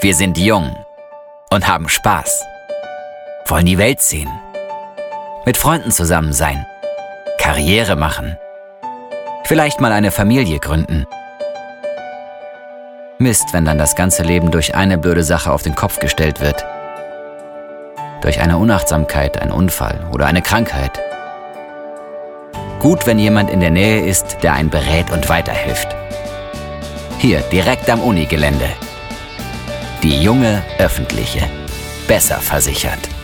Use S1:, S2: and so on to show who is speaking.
S1: Wir sind jung und haben Spaß. Wollen die Welt sehen. Mit Freunden zusammen sein. Karriere machen. Vielleicht mal eine Familie gründen. Mist, wenn dann das ganze Leben durch eine blöde Sache auf den Kopf gestellt wird. Durch eine Unachtsamkeit, einen Unfall oder eine Krankheit. Gut, wenn jemand in der Nähe ist, der einen berät und weiterhilft. Hier, direkt am Unigelände. Die junge Öffentliche. Besser versichert.